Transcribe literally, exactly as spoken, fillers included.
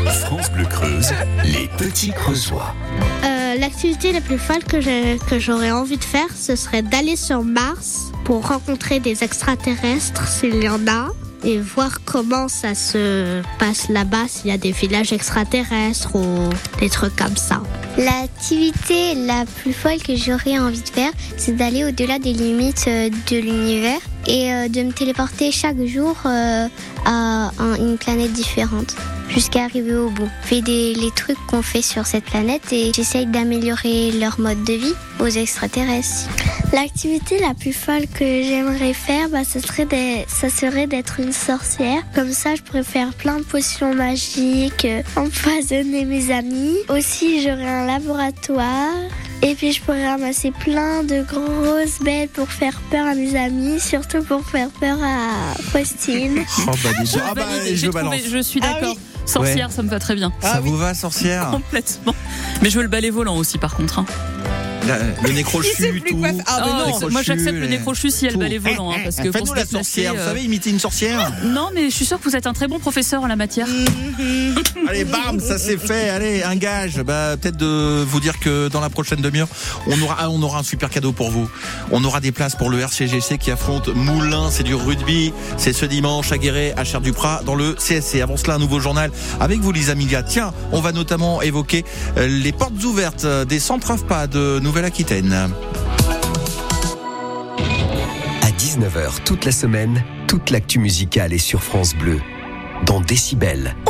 France Bleu Creuse, les petits Creusois. Euh, l'activité la plus folle que, j'ai, que j'aurais envie de faire, ce serait d'aller sur Mars pour rencontrer des extraterrestres, s'il y en a, et voir comment ça se passe là-bas, s'il y a des villages extraterrestres ou des trucs comme ça. L'activité la plus folle que j'aurais envie de faire, c'est d'aller au-delà des limites de l'univers et de me téléporter chaque jour à une planète différente jusqu'à arriver au bout. Je fais des, les trucs qu'on fait sur cette planète et j'essaye d'améliorer leur mode de vie aux extraterrestres. L'activité la plus folle que j'aimerais faire, bah, ça serait, des, ça serait d'être une sorcière. Comme ça, je pourrais faire plein de potions magiques, euh, empoisonner mes amis. Aussi, j'aurais un laboratoire. Et puis, je pourrais ramasser plein de grosses bêtes pour faire peur à mes amis, surtout pour faire peur à Faustine. Oh, bah, déjà, je, ah, bah, valide, je, j'ai trouvé, je suis d'accord. Ah, oui. Sorcière, ouais. Ça me va très bien. Ça ah, vous oui. va, sorcière? Complètement. Mais je veux le balai volant aussi, par contre. Hein. La, le nez crochu, tout. Ah, oh, non, crochu, moi j'accepte le nez crochu si elle le balai volant. Hein, parce que faites-nous la sorcière, euh... vous savez imiter une sorcière? Non, mais je suis sûre que vous êtes un très bon professeur en la matière. Allez, bam, ça c'est fait. Allez, un gage. Bah, peut-être de vous dire que dans la prochaine demi-heure, on aura, on aura un super cadeau pour vous. On aura des places pour le R C G C qui affronte Moulins. C'est du rugby. C'est ce dimanche à Guéret, à Cher-du-Prat, dans le C S C. Avant cela, un nouveau journal avec vous, Lisa Milia. Tiens, on va notamment évoquer les portes ouvertes des centres A F P A de Nouvelle-Aquitaine. À dix-neuf heures toute la semaine, toute l'actu musicale est sur France Bleu. Dans Décibel,